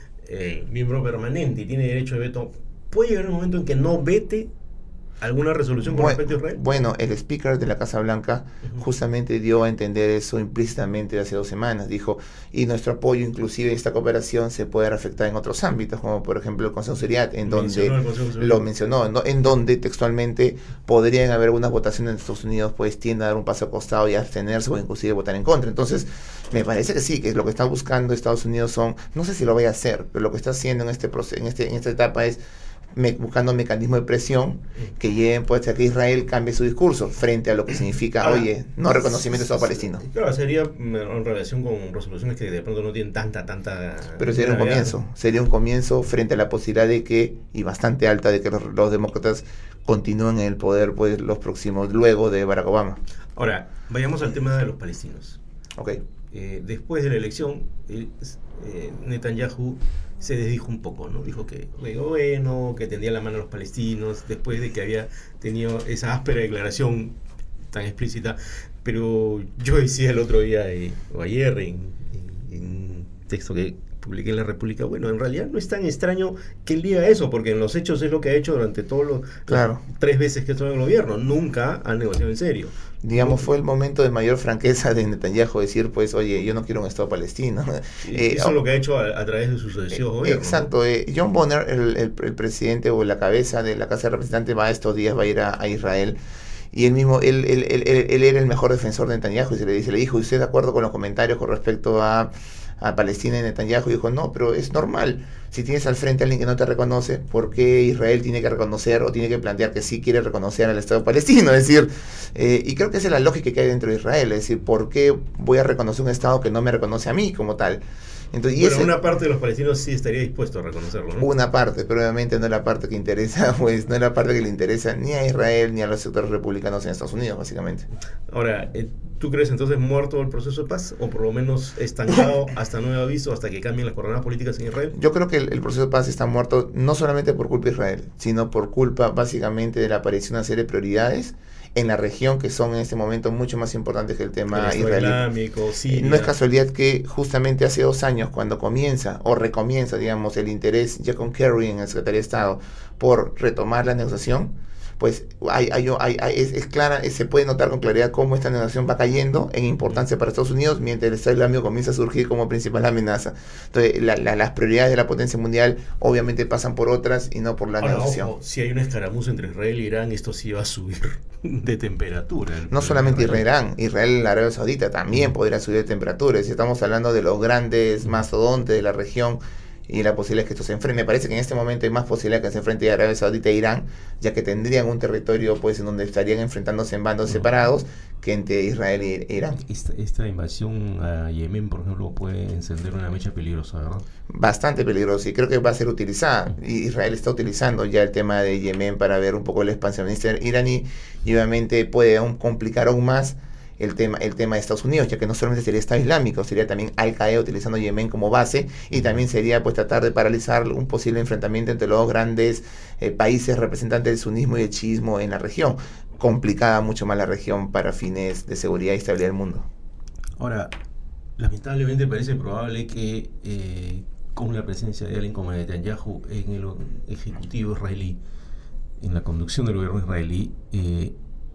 eh, miembro permanente y tiene derecho de veto, puede llegar un momento en que no vete alguna resolución con bueno, respecto a Israel? Bueno, el speaker de la Casa Blanca uh-huh. justamente dio a entender eso implícitamente hace dos semanas. Dijo, y nuestro apoyo, inclusive esta cooperación, se puede afectar en otros ámbitos, como por ejemplo el Consejo de Seguridad, en donde lo mencionó, ¿no? En donde textualmente podrían haber algunas votaciones en Estados Unidos, pues tiende a dar un paso al costado y abstenerse o inclusive votar en contra. Entonces, me parece que sí, que lo que está buscando Estados Unidos son, no sé si lo vaya a hacer, pero lo que está haciendo en este proceso, en este, en esta etapa es Me, buscando mecanismos de presión que lleven pues, a que Israel cambie su discurso frente a lo que significa, Ahora, oye, no reconocimiento del Estado palestino. Claro, sería en relación con resoluciones que de pronto no tienen tanta, tanta... Pero sería un comienzo, sería un comienzo frente a la posibilidad de que, y bastante alta, de que los, los demócratas continúen en el poder pues los próximos, luego de Barack Obama. Ahora, vayamos al tema de los palestinos. Ok. Eh, después de la elección, eh, eh, Netanyahu se desdijo un poco, ¿no? Dijo que, bueno, que tendía la mano a los palestinos, después de que había tenido esa áspera declaración tan explícita. Pero yo decía el otro día, eh, o ayer, en, en, en un texto que publiqué en La República, bueno, en realidad no es tan extraño que él diga eso, porque en los hechos es lo que ha hecho durante todos los claro. tres veces que estuvo en el gobierno. Nunca ha negociado en serio. Digamos, fue el momento de mayor franqueza de Netanyahu decir, pues, oye, yo no quiero un Estado palestino. Eh, eso es lo que ha hecho a, a través de sus sucesivos eh, gobiernos. Exacto. Eh, John Bonner, el, el, el presidente o la cabeza de la Casa de Representantes, va estos días, va a ir a, a Israel. Y él mismo, él, él, él, él, él era el mejor defensor de Netanyahu. Y se le dice, le dijo, ¿usted de acuerdo con los comentarios con respecto a, a Palestina y Netanyahu? Y dijo, no, pero es normal. Si tienes al frente a alguien que no te reconoce, ¿por qué Israel tiene que reconocer o tiene que plantear que sí quiere reconocer al Estado palestino? Es decir, eh, y creo que esa es la lógica que hay dentro de Israel. Es decir, ¿por qué voy a reconocer un Estado que no me reconoce a mí como tal? Entonces, y bueno, ese, una parte de los palestinos sí estaría dispuesto a reconocerlo, ¿no? Una parte, pero obviamente no es la parte que interesa, pues no es la parte que le interesa ni a Israel ni a los sectores republicanos en Estados Unidos, básicamente. Ahora, ¿tú crees entonces muerto el proceso de paz? ¿O por lo menos estancado hasta nuevo aviso, hasta que cambien las coordenadas políticas en Israel? Yo creo que el, el proceso de paz está muerto no solamente por culpa de Israel, sino por culpa básicamente de la aparición de una serie de prioridades en la región que son en este momento mucho más importantes que el tema el israelí. Islámico, Siria. No es casualidad que justamente hace dos años, cuando comienza o recomienza, digamos, el interés ya con Kerry en el Secretaría de Estado por retomar la negociación, pues hay, hay, hay, hay, es, es clara, es, se puede notar con claridad cómo esta negociación va cayendo en importancia para Estados Unidos, mientras el Estado Islámico comienza a surgir como principal amenaza. Entonces, la, la, las prioridades de la potencia mundial obviamente pasan por otras y no por la Ahora, negociación. Ojo, si hay una escaramuza entre Israel e Irán, esto sí va a subir de temperatura. No solamente Irán, Israel y la Arabia Saudita también mm. podría subir de temperatura. Si estamos hablando de los grandes mastodontes de la región y la posibilidad es que esto se enfrente. Me parece que en este momento hay más posibilidad que se enfrente a Arabia Saudita e Irán, ya que tendrían un territorio pues en donde estarían enfrentándose en bandos no. separados que entre Israel e Irán. Esta, esta invasión a Yemen, por ejemplo, puede encender una mecha peligrosa, ¿verdad? Bastante peligrosa, y creo que va a ser utilizada. Y Israel está utilizando ya el tema de Yemen para ver un poco el expansionista iraní, y obviamente puede aún complicar aún más el tema el tema de Estados Unidos, ya que no solamente sería Estado Islámico, sería también Al-Qaeda utilizando Yemen como base, y también sería pues tratar de paralizar un posible enfrentamiento entre los dos grandes eh, países representantes del sunismo y el chiismo en la región. Complicada mucho más la región para fines de seguridad y estabilidad del mundo. Ahora, lamentablemente parece probable que eh, con la presencia de alguien como Netanyahu en el ejecutivo israelí, en la conducción del gobierno israelí, eh,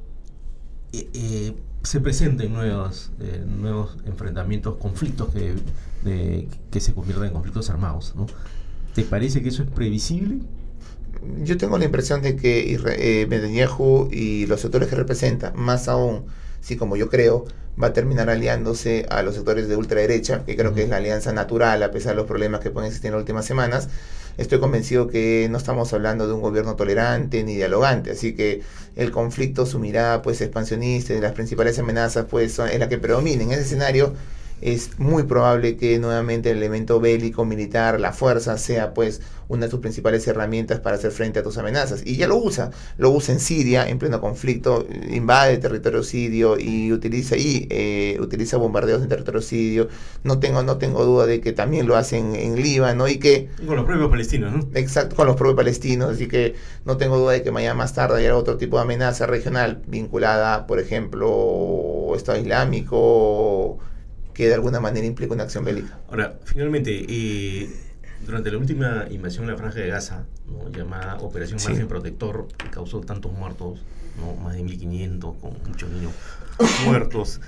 eh, eh, se presenten nuevos, eh, nuevos enfrentamientos, conflictos que, de, que se conviertan en conflictos armados, ¿no? ¿Te parece que eso es previsible? Yo tengo la impresión de que eh, Netanyahu y los sectores que representa, más aún, sí, como yo creo, va a terminar aliándose a los sectores de ultraderecha, que creo uh-huh. que es la alianza natural, a pesar de los problemas que pueden existir en las últimas semanas. Estoy convencido que no estamos hablando de un gobierno tolerante ni dialogante, así que el conflicto, su mirada pues expansionista y las principales amenazas pues son, es la que predomina. En ese escenario, es muy probable que nuevamente el elemento bélico, militar, la fuerza, sea pues una de sus principales herramientas para hacer frente a tus amenazas. Y ya lo usa, lo usa en Siria, en pleno conflicto, invade el territorio sirio y utiliza y eh, utiliza bombardeos en territorio sirio. No tengo, no tengo duda de que también lo hacen en Líbano y que... Y con los propios palestinos, ¿no? Exacto, con los propios palestinos, así que no tengo duda de que mañana más tarde haya otro tipo de amenaza regional vinculada, por ejemplo, Estado Islámico, que de alguna manera implica una acción bélica. Ahora, finalmente, eh, durante la última invasión en la Franja de Gaza, ¿no?, llamada Operación Margen sí. Protector, que causó tantos muertos, ¿no?, más de mil quinientos, con muchos niños muertos,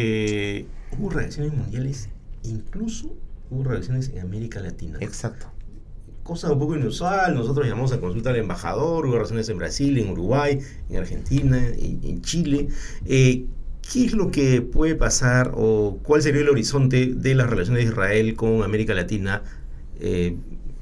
eh, hubo reacciones mundiales, incluso hubo reacciones en América Latina. Exacto. Cosa un poco inusual, nosotros llamamos a consultar al embajador, hubo reacciones en Brasil, en Uruguay, en Argentina, en, en Chile. Eh, ¿Qué es lo que puede pasar o cuál sería el horizonte de las relaciones de Israel con América Latina eh,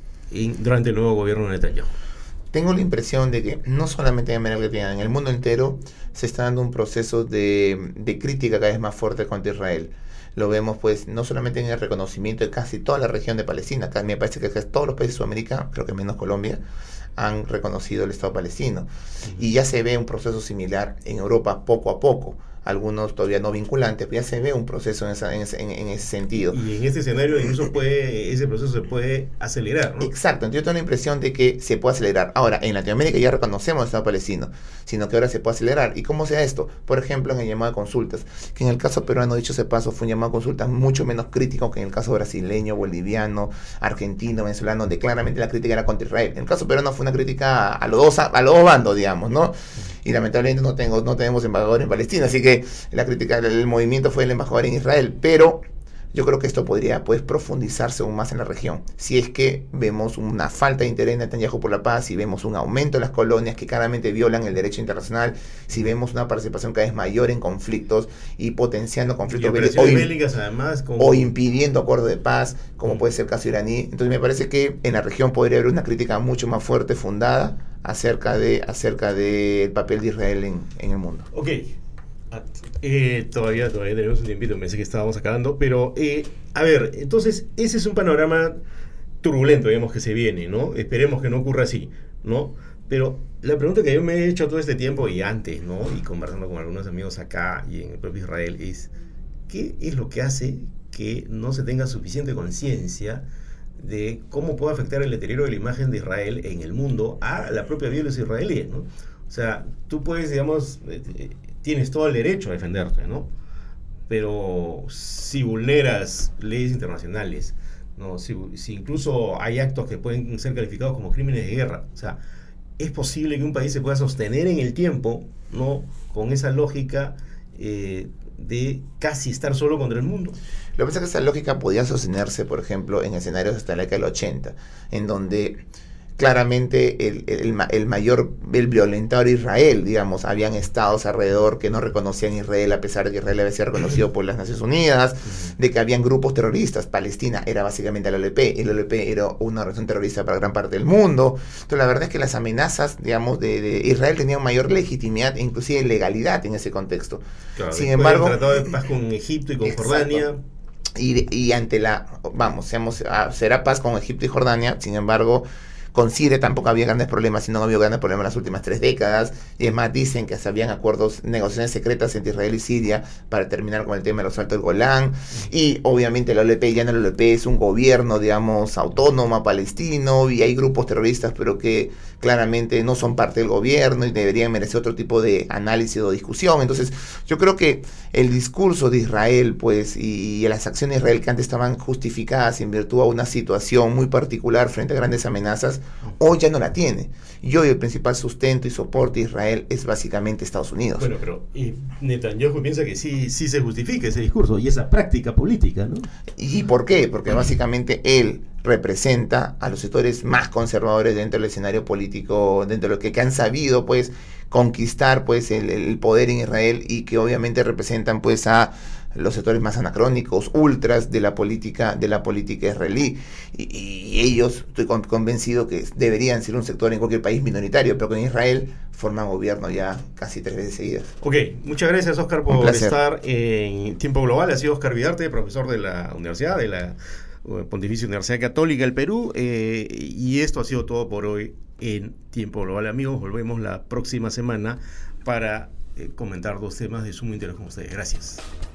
en, durante el nuevo gobierno de Netanyahu? Tengo la impresión de que no solamente en América Latina, en el mundo entero se está dando un proceso de, de crítica cada vez más fuerte contra Israel. Lo vemos pues no solamente en el reconocimiento de casi toda la región de Palestina, acá me parece que casi todos los países de Sudamérica, creo que menos Colombia, han reconocido el Estado palestino. Uh-huh. Y ya se ve un proceso similar en Europa poco a poco. Algunos todavía no vinculantes, pero ya se ve un proceso en, esa, en, ese, en, en ese sentido. Y en este escenario incluso puede, ese proceso se puede acelerar, ¿no? Exacto, entonces yo tengo la impresión de que se puede acelerar. Ahora, en Latinoamérica ya reconocemos el Estado palestino, sino que ahora se puede acelerar. ¿Y cómo sea esto? Por ejemplo, en el llamado a consultas, que en el caso peruano, dicho ese paso, fue un llamado a consultas mucho menos crítico que en el caso brasileño, boliviano, argentino, venezolano, donde claramente la crítica era contra Israel. En el caso peruano fue una crítica a los dos, a los dos bandos, digamos, ¿no? Y lamentablemente no tengo no tenemos embajador en Palestina, así que la crítica, el movimiento fue el embajador en Israel, pero yo creo que esto podría pues profundizarse aún más en la región, si es que vemos una falta de interés en Netanyahu por la paz, si vemos un aumento de las colonias que claramente violan el derecho internacional, si vemos una participación cada vez mayor en conflictos y potenciando conflictos bélicos, bélicas además, como... o impidiendo acuerdos de paz, como puede ser el caso iraní. Entonces me parece que en la región podría haber una crítica mucho más fuerte, fundada, acerca de acerca del papel de Israel en, en el mundo. Ok. Eh, todavía, todavía tenemos un tiempito, pensé que estábamos acabando, pero eh, a ver, entonces ese es un panorama turbulento, digamos, que se viene, ¿no? Esperemos que no ocurra así, ¿no? Pero la pregunta que yo me he hecho todo este tiempo y antes, ¿no?, y conversando con algunos amigos acá y en el propio Israel, es ¿qué es lo que hace que no se tenga suficiente conciencia de cómo puede afectar el deterioro de la imagen de Israel en el mundo a la propia vida de los israelíes, ¿no? O sea, tú puedes, digamos, eh, tienes todo el derecho a defenderte, ¿no? Pero si vulneras leyes internacionales, ¿no?, si, si incluso hay actos que pueden ser calificados como crímenes de guerra, o sea, es posible que un país se pueda sostener en el tiempo, ¿no?, con esa lógica eh, de casi estar solo contra el mundo. Lo que pasa es que esa lógica podía sostenerse, por ejemplo, en escenarios hasta la década del ochenta, en donde claramente el, el, el mayor, el violentador Israel, digamos, habían estados alrededor que no reconocían a Israel a pesar de que Israel había sido reconocido por las Naciones Unidas, de que habían grupos terroristas. Palestina era básicamente la O L P, el O L P era una organización terrorista para gran parte del mundo. Entonces la verdad es que las amenazas, digamos, de, de Israel tenían mayor legitimidad e inclusive legalidad en ese contexto. Claro, sin embargo, el tratado de paz con Egipto y con exacto. Jordania. Y, y ante la, vamos, seamos, será paz con Egipto y Jordania, sin embargo, con Siria tampoco había grandes problemas, sino no había grandes problemas en las últimas tres décadas, y es más, dicen que se habían acuerdos, negociaciones secretas entre Israel y Siria para terminar con el tema de los Altos del Golán, y obviamente la O L P, ya no la O L P es un gobierno, digamos, autónomo, palestino, y hay grupos terroristas, pero que claramente no son parte del gobierno y deberían merecer otro tipo de análisis o discusión. Entonces, yo creo que el discurso de Israel, pues, y, y las acciones de Israel que antes estaban justificadas en virtud a una situación muy particular frente a grandes amenazas, hoy ya no la tiene. Y hoy el principal sustento y soporte de Israel es básicamente Estados Unidos. Bueno, pero y Netanyahu piensa que sí, sí se justifica ese discurso y esa práctica política, ¿no? ¿Y por qué? Porque básicamente él representa a los sectores más conservadores dentro del escenario político, dentro de lo que, que han sabido, pues, conquistar, pues, el, el poder en Israel, y que obviamente representan, pues, a los sectores más anacrónicos, ultras de la política, de la política israelí. Y, y ellos, estoy con, convencido que deberían ser un sector en cualquier país minoritario, pero que en Israel forman gobierno ya casi tres veces seguidas. Ok, muchas gracias, Oscar, por estar en Tiempo Global. Ha sido Oscar Vidarte, profesor de la universidad, de la Pontificia Universidad Católica del Perú, eh, y esto ha sido todo por hoy en Tiempo Global. Amigos, volvemos la próxima semana para eh, comentar dos temas de sumo interés con ustedes. Gracias.